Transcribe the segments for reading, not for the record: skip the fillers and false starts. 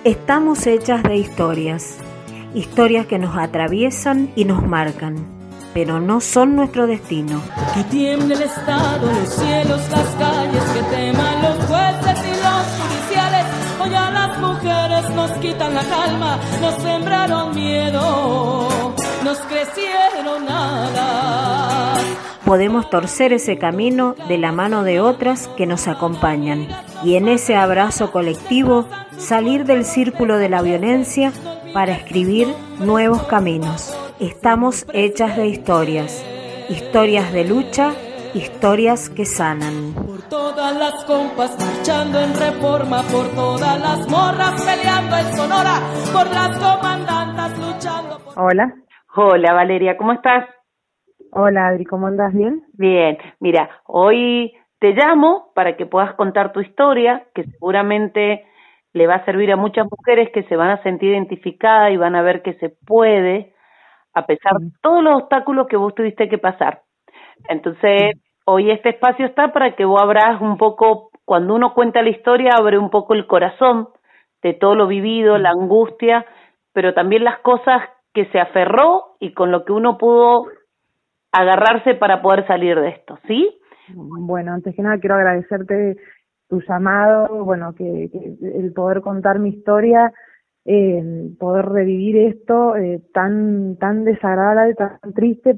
Estamos hechas de historias, historias que nos atraviesan y nos marcan, pero no son nuestro destino. Que tiemble el Estado, los cielos, las calles, que teman los jueces y los judiciales. Hoy a las mujeres nos quitan la calma, nos sembraron miedo, nos crecieron alas. Podemos torcer ese camino de la mano de otras que nos acompañan y en ese abrazo colectivo salir del círculo de la violencia para escribir nuevos caminos. Estamos hechas de historias, historias de lucha, historias que sanan. Por todas las compas marchando en Reforma, por todas las morras peleando en Sonora, por las comandantas luchando por... Hola. Hola Valeria, ¿cómo estás? Hola Adri, ¿cómo andas? ¿Bien? Bien, mira, hoy te llamo para que puedas contar tu historia, que seguramente le va a servir a muchas mujeres que se van a sentir identificadas y van a ver que se puede, a pesar de todos los obstáculos que vos tuviste que pasar. Entonces, hoy este espacio está para que vos abras un poco, cuando uno cuenta la historia, abre un poco el corazón de todo lo vivido, la angustia, pero también las cosas que se aferró y con lo que uno pudo agarrarse para poder salir de esto, ¿sí? Bueno, antes que nada quiero agradecerte tu llamado, bueno, que el poder contar mi historia, poder revivir esto tan desagradable, tan triste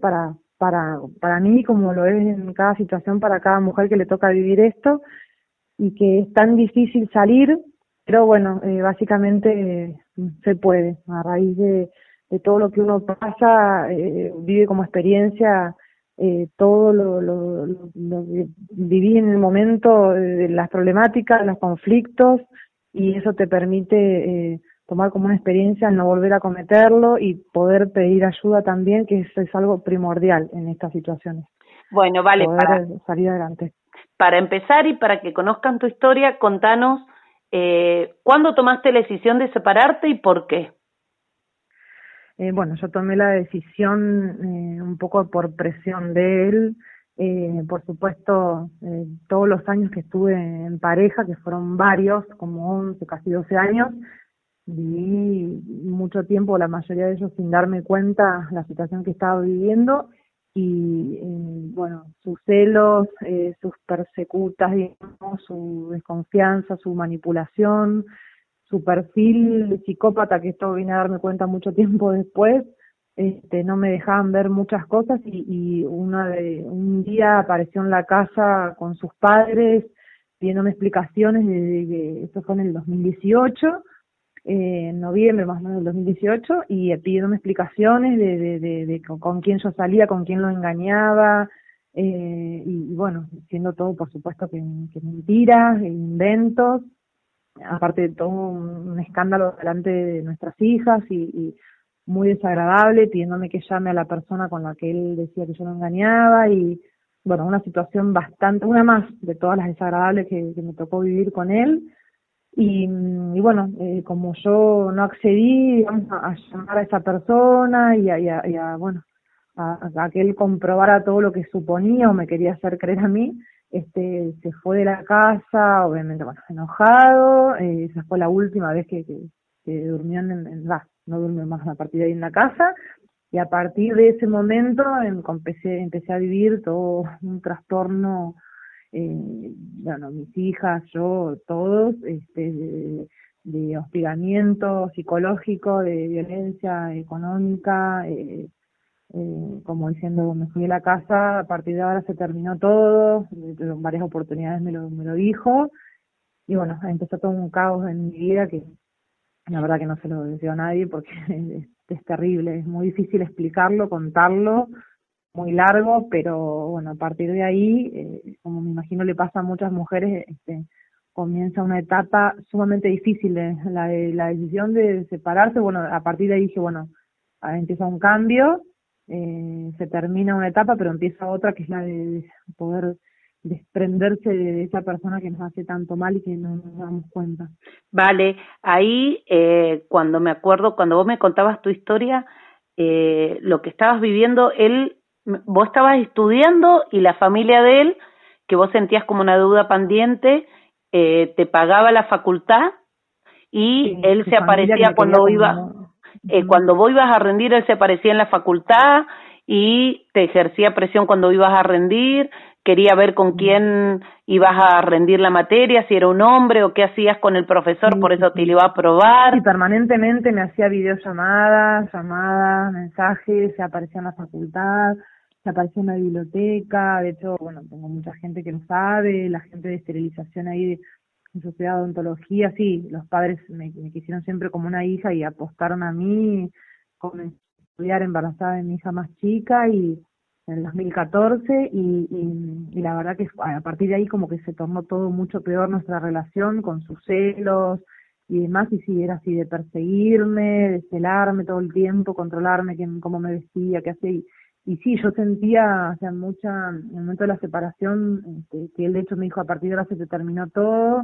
para mí, como lo es en cada situación para cada mujer que le toca vivir esto, y que es tan difícil salir, pero bueno, básicamente se puede, a raíz de todo lo que uno pasa, vive como experiencia todo lo que viví en el momento, de las problemáticas, los conflictos, y eso te permite tomar como una experiencia, no volver a cometerlo y poder pedir ayuda también, que eso es algo primordial en estas situaciones. Bueno, vale, poder salir adelante. Para empezar y para que conozcan tu historia, contanos ¿cuándo tomaste la decisión de separarte y por qué? Bueno, yo tomé la decisión un poco por presión de él. Por supuesto, todos los años que estuve en pareja, que fueron varios, como 11, casi 12 años, viví mucho tiempo, la mayoría de ellos sin darme cuenta la situación que estaba viviendo, y bueno, sus celos, sus persecutas, digamos, su desconfianza, su manipulación, su perfil psicópata, que esto vine a darme cuenta mucho tiempo después, no me dejaban ver muchas cosas, y un día apareció en la casa con sus padres pidiéndome explicaciones de que esto fue en el 2018, en noviembre más o menos del 2018, y pidiéndome explicaciones de con quién yo salía, con quién lo engañaba, y bueno, siendo todo por supuesto que mentiras, inventos, aparte de todo un escándalo delante de nuestras hijas, y muy desagradable, pidiéndome que llame a la persona con la que él decía que yo lo engañaba, y bueno, una situación bastante, una más de todas las desagradables que me tocó vivir con él, y bueno, como yo no accedí, digamos, a llamar a esa persona y a bueno, a que él comprobara todo lo que suponía o me quería hacer creer a mí, se fue de la casa, obviamente, bueno, enojado. Esa fue la última vez que durmió no durmió más a partir de ahí en la casa, y a partir de ese momento empecé a vivir todo un trastorno, bueno, mis hijas, yo, todos, de hostigamiento psicológico, de violencia económica, como diciendo, me fui de la casa, a partir de ahora se terminó todo, en varias oportunidades me lo dijo, y bueno, empezó todo un caos en mi vida que la verdad que no se lo deseo a nadie, porque es terrible, es muy difícil explicarlo, contarlo, muy largo, pero bueno, a partir de ahí, como me imagino le pasa a muchas mujeres, comienza una etapa sumamente difícil, la decisión de separarse. Bueno, a partir de ahí dije, bueno, empieza un cambio, se termina una etapa, pero empieza otra, que es la de poder desprenderse de esa persona que nos hace tanto mal y que no nos damos cuenta. Vale, ahí cuando vos me contabas tu historia, lo que estabas viviendo, vos estabas estudiando y la familia de él, que vos sentías como una deuda pendiente, te pagaba la facultad y Sí, él su se familia que aparecía me quería cuando como iba, Ujú. cuando vos ibas a rendir, él se aparecía en la facultad y te ejercía presión cuando ibas a rendir, quería ver con Mm. quién ibas a rendir la materia, si era un hombre o qué hacías con el profesor, Sí, por sí, eso te lo sí. iba a Sí, probar. permanentemente me hacía videollamadas, llamadas, mensajes, se aparecía en la facultad, se aparecía en la biblioteca. De hecho, bueno, tengo mucha gente que lo sabe, la gente de esterilización ahí en Sociedad de Odontología. Sí, los padres me quisieron siempre como una hija y apostaron a mí. Comencé a estudiar embarazada de mi hija más chica y en el 2014 y la verdad que a partir de ahí como que se tornó todo mucho peor nuestra relación con sus celos y demás, y sí, era así de perseguirme, de celarme todo el tiempo, controlarme cómo me vestía, qué hacía, y sí, yo sentía, o sea, en el momento de la separación, que él de hecho me dijo, a partir de ahora se te terminó todo,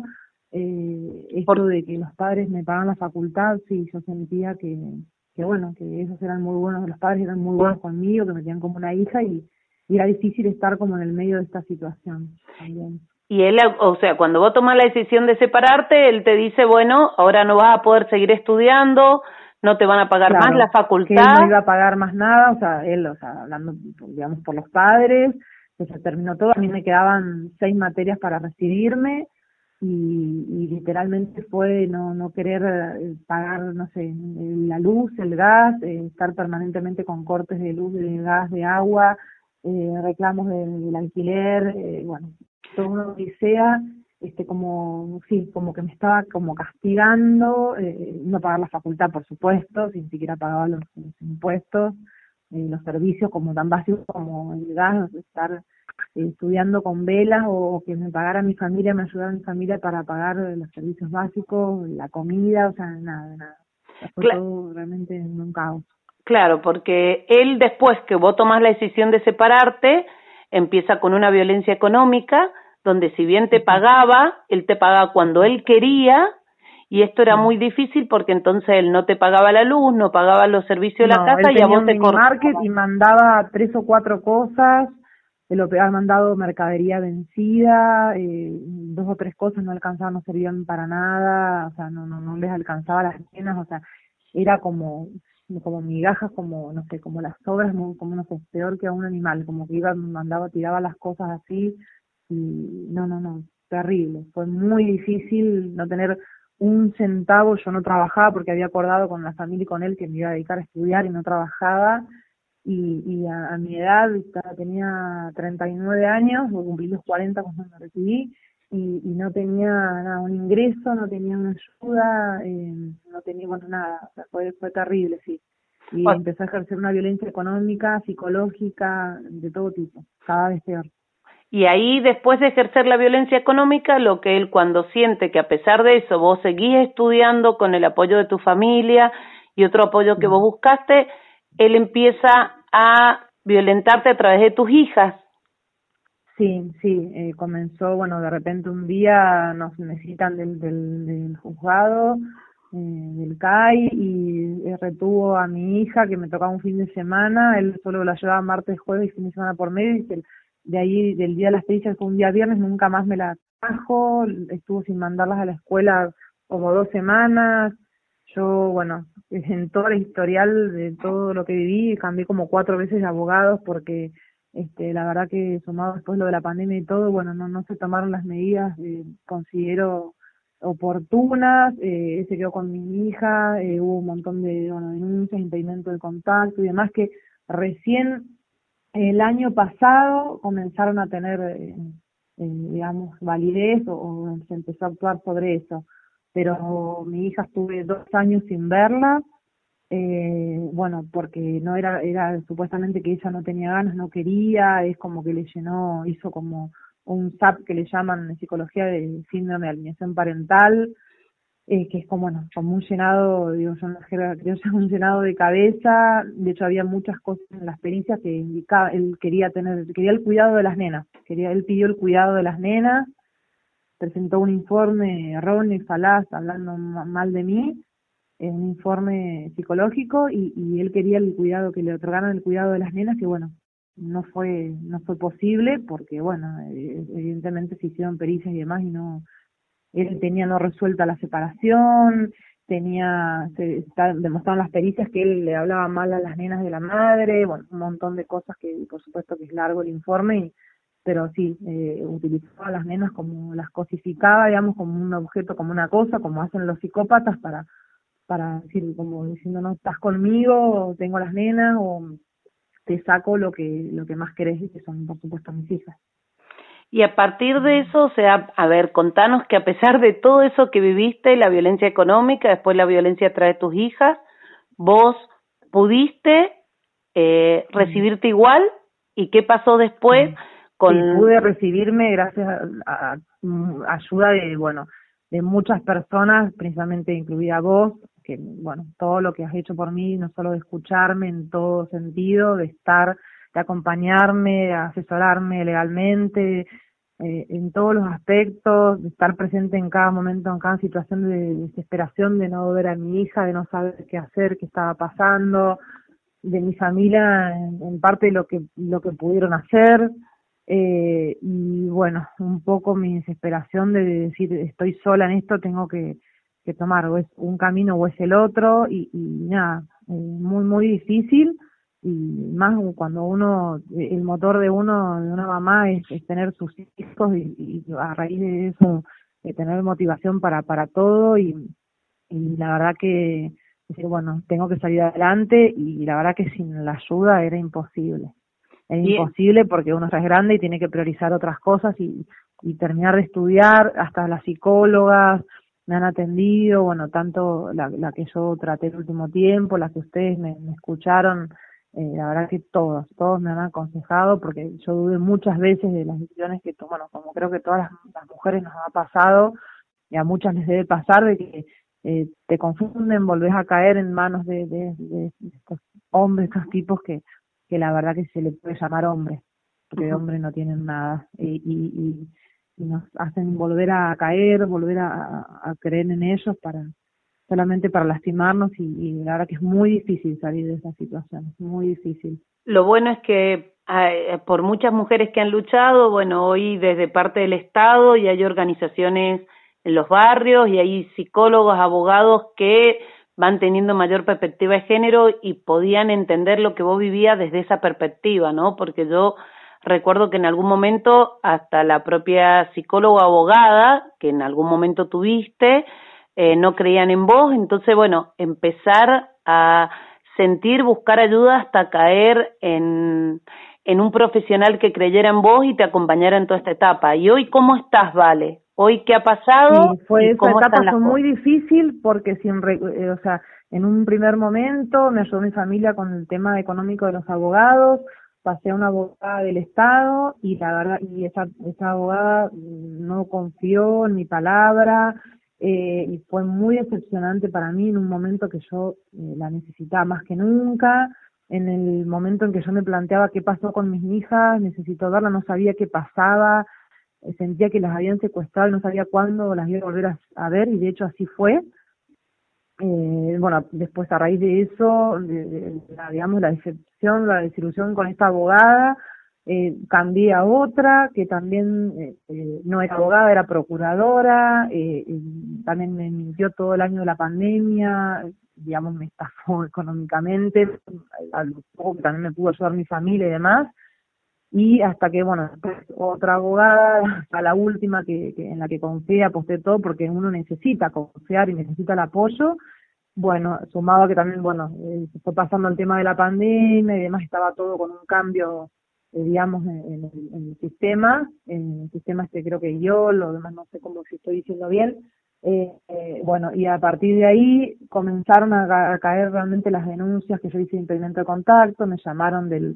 esto Por, de que los padres me pagaban la facultad, sí, yo sentía que bueno, que esos eran muy buenos, los padres eran muy buenos conmigo, que me tenían como una hija, y era difícil estar como en el medio de esta situación también. y él, o sea, cuando vos tomás la decisión de separarte, él te dice, bueno, ahora no vas a poder seguir estudiando, no te van a pagar más la Claro, que él facultad. no iba a pagar más nada, o sea, él, o sea, hablando, digamos, por los padres, que se terminó todo, a mí me quedaban 6 materias para recibirme, y literalmente fue no querer pagar, no sé, la luz, el gas, estar permanentemente con cortes de luz, de gas, de agua, reclamos del alquiler, bueno, todo una odisea, como, sí, como que me estaba como castigando, no pagar la facultad, por supuesto, sin siquiera pagaba los impuestos, los servicios como tan básicos como el gas, estar estudiando con velas, o que me pagara mi familia, me ayudara mi familia para pagar los servicios básicos, la comida, o sea, nada, nada. O sea, fue Cla- todo realmente un caos. Claro, porque él después que vos tomás la decisión de separarte, empieza con una violencia económica, donde si bien te Ujú. pagaba, él te pagaba cuando él quería, y esto era Sí. muy difícil porque entonces él no te pagaba la luz, no pagaba los servicios de la No, casa él y a tenía vos un te mini cortaba. market y mandaba 3 o 4 cosas, de lo que había mandado mercadería vencida, 2 o 3 cosas no alcanzaban, no servían para nada, o sea, no les alcanzaba las cenas, o sea, era como migajas, como, no sé, como las sobras, como, no sé, peor que a un animal, como que mandaba, tiraba las cosas así, y no, terrible, fue muy difícil no tener un centavo. Yo no trabajaba porque había acordado con la familia y con él que me iba a dedicar a estudiar y no trabajaba, y a mi edad, tenía 39 años, voy a cumplir los 40 cuando me recibí, y no tenía nada, un ingreso, no tenía una ayuda, no tenía, bueno, nada, o sea, fue terrible, sí. Y O- empecé a ejercer una violencia económica, psicológica, de todo tipo, cada vez peor. Y ahí, después de ejercer la violencia económica, lo que él, cuando siente que a pesar de eso vos seguís estudiando con el apoyo de tu familia y otro apoyo que vos Sí. buscaste, él empieza a violentarte a través de tus hijas. Sí, sí, comenzó, bueno, de repente un día nos necesitan del juzgado, del CAI, y retuvo a mi hija que me tocaba un fin de semana. Él solo la llevaba martes, jueves y fin de semana por medio, y que de ahí, del día de las pericias, fue un día viernes, nunca más me la trajo, estuvo sin mandarlas a la escuela como 2 semanas. Yo, bueno, en todo el historial de todo lo que viví, cambié como 4 veces de abogados porque la verdad que sumado después lo de la pandemia y todo, bueno, no se tomaron las medidas, considero oportunas. Él se quedó con mi hija, hubo un montón de, bueno, denuncias, impedimento de contacto y demás, que recién el año pasado comenzaron a tener, digamos, validez, o se empezó a actuar sobre eso. Pero mi hija, estuve 2 años sin verla, bueno, porque no era supuestamente que ella no tenía ganas, no quería, es como que le llenó, hizo como un SAP que le llaman en psicología de síndrome de alienación parental, que es como, bueno, como un llenado, digo yo, en la jerga criolla, un llenado de cabeza. De hecho había muchas cosas en las pericias que indicaba, él quería el cuidado de las nenas, él pidió el cuidado de las nenas, presentó un informe erróneo y falaz, hablando mal de mí, un informe psicológico, y él quería el cuidado, que le otorgaran el cuidado de las nenas, que bueno, no fue posible porque bueno, evidentemente se hicieron pericias y demás, y él tenía no resuelta la separación, demostraron las pericias que él le hablaba mal a las nenas de la madre, bueno, un montón de cosas que por supuesto que es largo el informe, pero sí, utilizaba a las nenas como las cosificaba, digamos, como un objeto, como una cosa, como hacen los psicópatas para decir, como diciendo, no estás conmigo, o tengo las nenas, o te saco lo que más querés, que son por supuesto mis hijas. Y a partir de eso, o sea, a ver, contanos que a pesar de todo eso que viviste, la violencia económica, después la violencia a través de tus hijas, vos pudiste recibirte igual, ¿y qué pasó después? Sí, pude recibirme gracias a ayuda de muchas personas, principalmente incluida vos, que bueno, todo lo que has hecho por mí, no solo de escucharme en todo sentido, de acompañarme, de asesorarme legalmente, en todos los aspectos, de estar presente en cada momento, en cada situación de desesperación, de no ver a mi hija, de no saber qué hacer, qué estaba pasando, de mi familia en parte de lo que pudieron hacer, y bueno, un poco mi desesperación de decir estoy sola en esto, tengo que tomar o es un camino o es el otro, y nada, muy muy difícil, y más cuando el motor de una mamá es tener sus hijos, y a raíz de eso tener motivación para todo, y la verdad que decir, bueno, tengo que salir adelante, y la verdad que sin la ayuda era imposible. Es imposible porque uno ya es grande y tiene que priorizar otras cosas, y terminar de estudiar. Hasta las psicólogas me han atendido, bueno, tanto la que yo traté el último tiempo, la que ustedes me escucharon, la verdad que todos me han aconsejado, porque yo dudé muchas veces de las decisiones que bueno, como creo que todas las mujeres nos ha pasado, y a muchas les debe pasar, de que te confunden, volvés a caer en manos de estos hombres, estos tipos que la verdad que se le puede llamar hombres, porque de hombre no tienen nada, y nos hacen volver a caer, volver a creer en ellos solamente para lastimarnos, y la verdad que es muy difícil salir de esa situación, es muy difícil. Lo bueno es que por muchas mujeres que han luchado, bueno, hoy desde parte del Estado, y hay organizaciones en los barrios, y hay psicólogos, abogados que van teniendo mayor perspectiva de género y podían entender lo que vos vivías desde esa perspectiva, ¿no? Porque yo recuerdo que en algún momento hasta la propia psicóloga abogada, que en algún momento tuviste, no creían en vos. Entonces, bueno, empezar a buscar ayuda hasta caer en un profesional que creyera en vos y te acompañara en toda esta etapa. ¿Y hoy cómo estás, Vale? ¿Hoy qué ha pasado? Sí, esa etapa fue muy difícil porque o sea, en un primer momento me ayudó mi familia con el tema económico de los abogados, pasé a una abogada del Estado, y la verdad, y esa abogada no confió en mi palabra, y fue muy decepcionante para mí en un momento que yo la necesitaba más que nunca. En el momento en que yo me planteaba qué pasó con mis hijas, necesito verla, no sabía qué pasaba, sentía que las habían secuestrado y no sabía cuándo las iba a volver a ver, y de hecho así fue. Bueno, después a raíz de eso, digamos, la decepción, la desilusión con esta abogada, cambié a otra que también no era abogada, era procuradora, también me mintió todo el año de la pandemia, digamos, me estafó económicamente, al poco que también me pudo ayudar mi familia y demás. Y hasta que, bueno, después otra abogada, hasta la última que en la que confié, aposté todo, porque uno necesita confiar y necesita el apoyo. Bueno, sumado a que también, bueno, se fue pasando el tema de la pandemia y demás, estaba todo con un cambio, digamos, en el sistema, creo que lo demás no sé cómo, si estoy diciendo bien. Bueno, y a partir de ahí comenzaron a caer realmente las denuncias que yo hice de impedimento de contacto, me llamaron del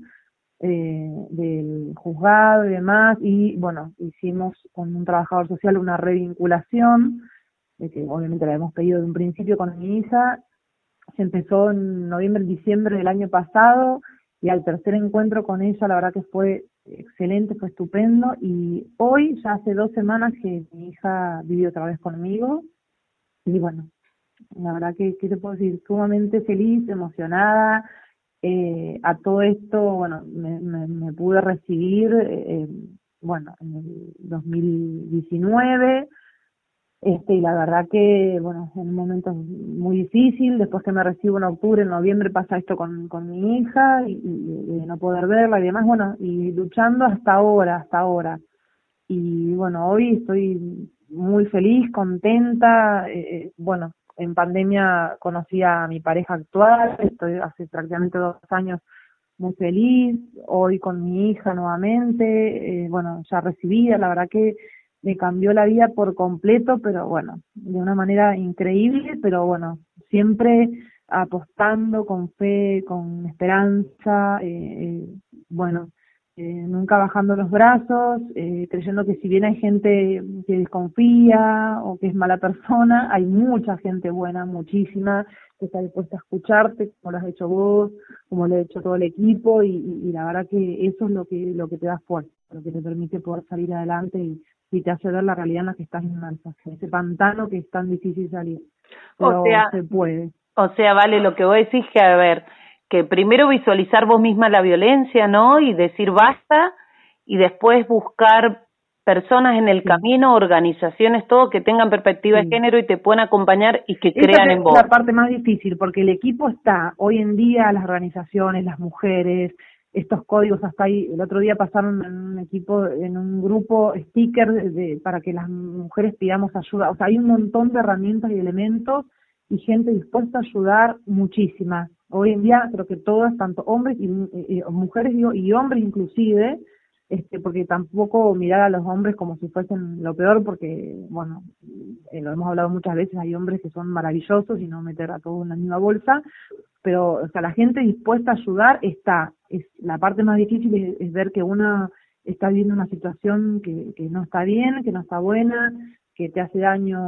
juzgado y demás, y bueno, hicimos con un trabajador social una revinculación, que obviamente la hemos pedido de un principio con mi hija. Se empezó en noviembre, diciembre del año pasado, y al tercer encuentro con ella la verdad que fue excelente, fue estupendo, y hoy ya hace 2 semanas que mi hija vive otra vez conmigo, y bueno, la verdad que, ¿qué te puedo decir? Sumamente feliz, emocionada. A todo esto, bueno, me pude recibir, bueno, en el 2019, Y la verdad que, bueno, en un momento muy difícil, después que me recibo en octubre, en noviembre pasa esto con mi hija y de no poder verla y demás, bueno, y luchando hasta ahora. Y bueno, hoy estoy muy feliz, contenta, bueno, en pandemia conocí a mi pareja actual, estoy hace prácticamente 2 años muy feliz, hoy con mi hija nuevamente, bueno, ya recibida, la verdad que me cambió la vida por completo, pero bueno, de una manera increíble, pero bueno, siempre apostando con fe, con esperanza, bueno, nunca bajando los brazos, creyendo que si bien hay gente que desconfía o que es mala persona, hay mucha gente buena, muchísima, que está dispuesta a escucharte, como lo has hecho vos, como lo ha hecho todo el equipo, y la verdad que eso es lo que te da fuerza, lo que te permite poder salir adelante y te hace ver la realidad en la que estás inmersa, ese pantano que es tan difícil salir, O pero sea, se puede. Vale, lo que vos decís que, a ver, que primero visualizar vos misma la violencia, ¿no? Y decir basta, y después buscar personas en el Sí, camino, organizaciones, todo, que tengan perspectiva de sí. género y te puedan acompañar y que Esa crean es en vos. la parte más difícil, porque el equipo está, hoy en día, las organizaciones, las mujeres, estos códigos hasta ahí, el otro día pasaron en un equipo, en un grupo stickers para que las mujeres pidamos ayuda, o sea, hay un montón de herramientas y elementos y gente dispuesta a ayudar muchísima. Hoy en día creo que todas, tanto hombres y mujeres digo, y hombres inclusive, porque tampoco mirar a los hombres como si fuesen lo peor, porque, bueno, lo hemos hablado muchas veces, hay hombres que son maravillosos y no meter a todos en la misma bolsa, pero, o sea, la gente dispuesta a ayudar está. La parte más difícil es ver que una está viviendo una situación que no está bien, que no está buena, que te hace daño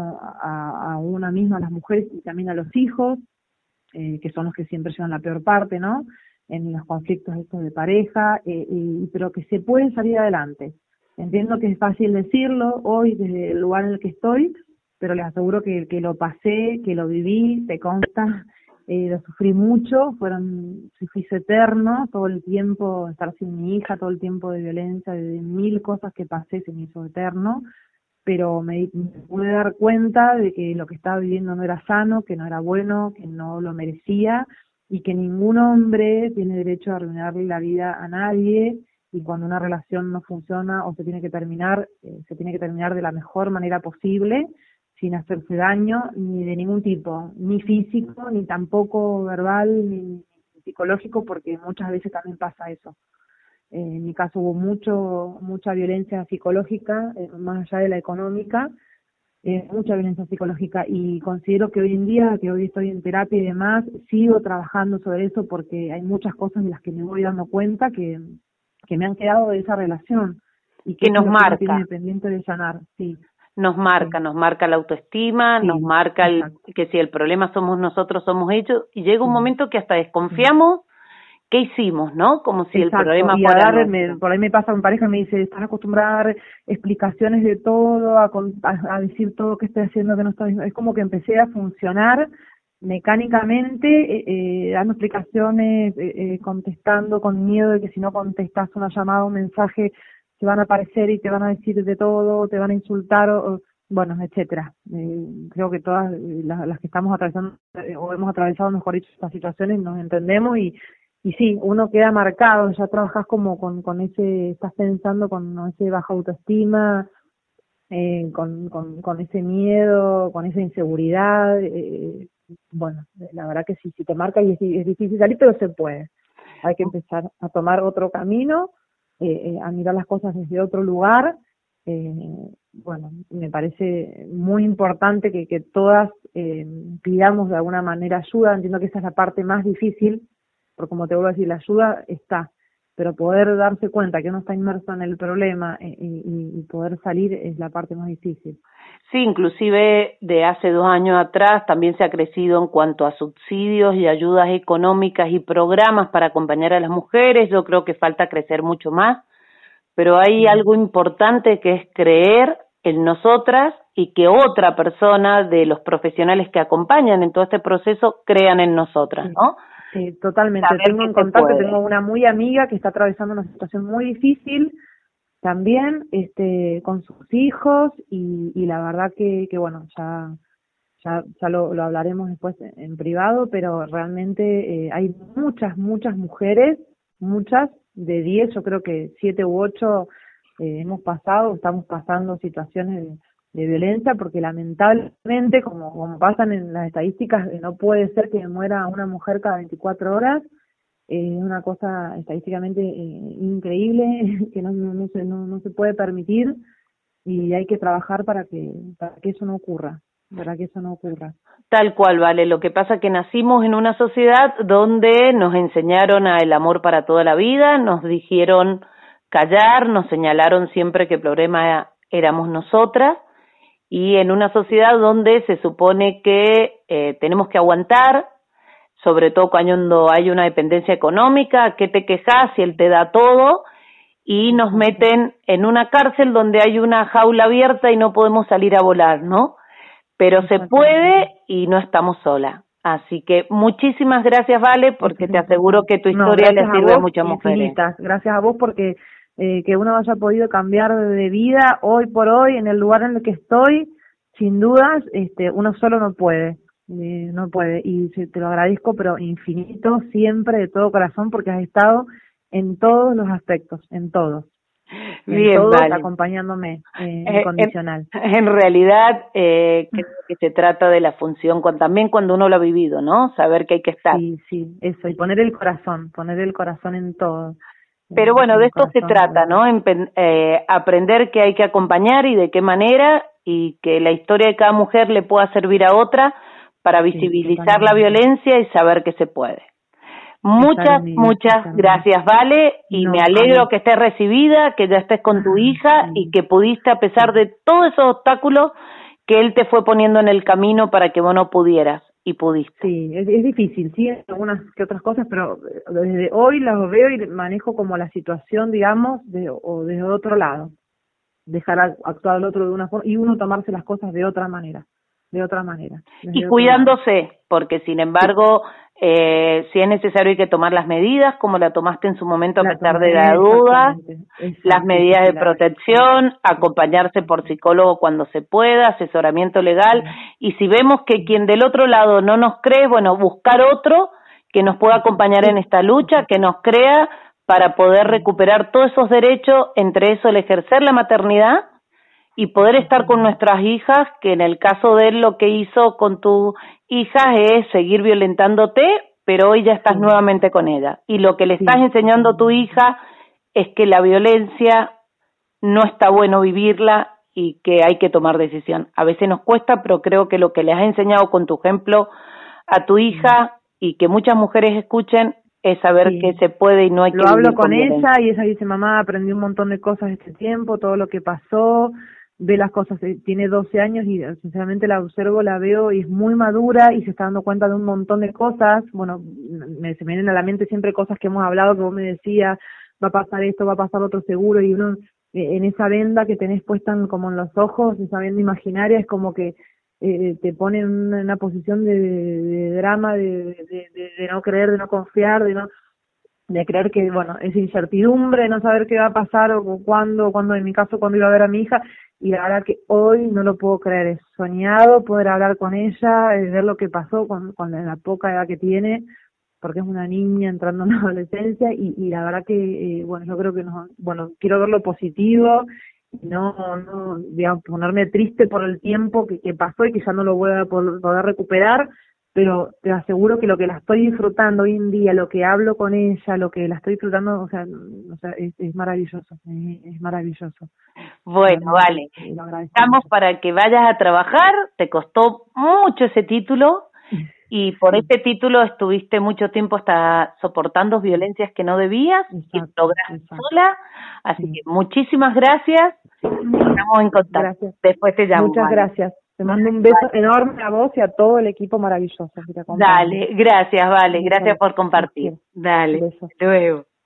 a una misma, a las mujeres y también a los hijos, que son los que siempre llevan la peor parte, ¿no? En los conflictos estos de pareja, pero que se pueden salir adelante. Entiendo que es fácil decirlo hoy desde el lugar en el que estoy, pero les aseguro que lo pasé, que lo viví, te consta, lo sufrí mucho, fueron sacrificios eternos, todo el tiempo estar sin mi hija, todo el tiempo de violencia, de mil cosas que pasé se me hizo eterno, pero me pude dar cuenta de que lo que estaba viviendo no era sano, que no era bueno, que no lo merecía y que ningún hombre tiene derecho a arruinarle la vida a nadie, y cuando una relación no funciona o se tiene que terminar de la mejor manera posible, sin hacerse daño ni de ningún tipo, ni físico, ni tampoco verbal, ni psicológico, porque muchas veces también pasa eso. En mi caso hubo mucha violencia psicológica, más allá de la económica, mucha violencia psicológica, y considero que hoy en día, que hoy estoy en terapia y demás, sigo trabajando sobre eso porque hay muchas cosas de las que me voy dando cuenta que me han quedado de esa relación y que Que eso nos es lo que uno tiene marca. pendiente de sanar, sí, Nos sí, marca la autoestima, nos sí, marca exacto, que si el problema somos nosotros, somos ellos, y llega un sí, momento que hasta sí. desconfiamos qué hicimos, ¿no? Como si el Exacto, problema y a fuera darme, nuestro. por ahí me pasa con pareja, me dice, estás acostumbrada a dar explicaciones de todo, a decir todo que estoy haciendo, que no estoy, es como que empecé a funcionar mecánicamente, dando explicaciones, contestando con miedo de que si no contestas una llamada, un mensaje, te van a aparecer y te van a decir de todo, te van a insultar, bueno, etcétera. Creo que todas las que estamos atravesando, o hemos atravesado, mejor dicho, estas situaciones, nos entendemos y sí, uno queda marcado, ya trabajas como con ese, estás pensando con ese baja autoestima, con ese miedo, con esa inseguridad, bueno, la verdad que sí, si te marca y es difícil salir, pero se puede. Hay que empezar a tomar otro camino, a mirar las cosas desde otro lugar. eh, bueno, me parece muy importante que todas pidamos de alguna manera ayuda. Entiendo que esa es la parte más difícil, porque como te vuelvo a decir, la ayuda está, pero poder darse cuenta que uno está inmerso en el problema y poder salir es la parte más difícil. Sí, inclusive de hace 2 años atrás también se ha crecido en cuanto a subsidios y ayudas económicas y programas para acompañar a las mujeres. Yo creo que falta crecer mucho más, pero hay Sí, algo importante que es creer en nosotras y que otra persona de los profesionales que acompañan en todo este proceso crean en nosotras, sí, ¿no? sí, totalmente. Saber Tengo que en se contacto, puede. tengo una muy amiga que está atravesando una situación muy difícil, también con sus hijos y la verdad que bueno, ya lo hablaremos después en privado, pero realmente hay muchas mujeres, muchas, de 10, yo creo que 7 u 8 estamos pasando situaciones de violencia, porque lamentablemente, como pasan en las estadísticas, no puede ser que muera una mujer cada 24 horas. Es una cosa estadísticamente increíble que no se puede permitir, y hay que trabajar para que eso no ocurra, Tal cual, Vale. Lo que pasa es que nacimos en una sociedad donde nos enseñaron a el amor para toda la vida, nos dijeron callar, nos señalaron siempre que el problema éramos nosotras, y en una sociedad donde se supone que tenemos que aguantar, sobre todo cuando hay una dependencia económica, ¿qué te quejas si él te da todo? Y nos meten en una cárcel donde hay una jaula abierta y no podemos salir a volar, ¿no? Pero se puede y no estamos solas. Así que muchísimas gracias, Vale, porque te aseguro que tu historia le sirve a muchas mujeres. Gracias a vos porque que uno haya podido cambiar de vida hoy por hoy en el lugar en el que estoy, sin dudas, uno solo no puede, y te lo agradezco, pero infinito, siempre, de todo corazón, porque has estado en todos los aspectos, en todos. Bien, todo, Vale. Acompañándome incondicional. En realidad, creo que se trata de la función, también cuando uno lo ha vivido, ¿no? Saber que hay que estar. Sí, eso, y poner el corazón en todo. Pero bueno, de esto se trata, ¿no? Aprender que hay que acompañar y de qué manera, y que la historia de cada mujer le pueda servir a otra para visibilizar la violencia y saber que se puede. Muchas gracias, Vale, y me alegro que estés recibida, que ya estés con tu hija y que pudiste, a pesar de todos esos obstáculos que él te fue poniendo en el camino para que vos no pudieras, y pudiste. Sí, es difícil, sí, algunas que otras cosas, pero desde hoy las veo y manejo como la situación, digamos, o desde otro lado, dejar actuar al otro de una forma y uno tomarse las cosas de otra manera. Y cuidándose, porque sin embargo, si es necesario hay que tomar las medidas, como la tomaste en su momento a pesar de la duda, las medidas de protección, acompañarse por psicólogo cuando se pueda, asesoramiento legal, y si vemos que quien del otro lado no nos cree, bueno, buscar otro que nos pueda acompañar en esta lucha, que nos crea para poder recuperar todos esos derechos, entre eso el ejercer la maternidad, y poder estar con nuestras hijas, que en el caso de él lo que hizo con tu hija es seguir violentándote, pero hoy ya estás nuevamente con ella. Y lo que le estás enseñando a tu hija es que la violencia no está bueno vivirla y que hay que tomar decisión. A veces nos cuesta, pero creo que lo que le has enseñado con tu ejemplo a tu hija, y que muchas mujeres escuchen, es saber que se puede y no hay que vivir con violencia. Lo hablo con ella y violencia. ella dice, mamá, aprendí un montón de cosas este tiempo, todo lo que pasó, ve las cosas, tiene 12 años y sinceramente la observo, la veo y es muy madura y se está dando cuenta de un montón de cosas. Bueno, se me vienen a la mente siempre cosas que hemos hablado, que vos me decías, va a pasar esto, va a pasar otro seguro, y uno en esa venda que tenés puesta como en los ojos, esa venda imaginaria, es como que te pone en una posición de drama, de no creer, de no confiar, de creer que, bueno, es incertidumbre, de no saber qué va a pasar o cuándo, en mi caso, cuando iba a ver a mi hija. Y la verdad que hoy no lo puedo creer, he soñado poder hablar con ella, ver lo que pasó con la poca edad que tiene, porque es una niña entrando en la adolescencia, y la verdad que, bueno, yo creo que quiero ver lo positivo, y no digamos, ponerme triste por el tiempo que pasó y que ya no lo voy a poder recuperar, pero te aseguro que lo que la estoy disfrutando hoy en día, lo que hablo con ella, lo que la estoy disfrutando, o sea es maravilloso, es maravilloso. Bueno, Vale, estamos para que vayas a trabajar, te costó mucho ese título, y por este título estuviste mucho tiempo hasta soportando violencias que no debías, y lograste sola, así que muchísimas gracias, estamos en contacto. Gracias. Después te llamo. Muchas gracias. Te mando un beso enorme a vos y a todo el equipo maravilloso que te acompaña. Dale, gracias, Vale, gracias por compartir. Dale, hasta luego.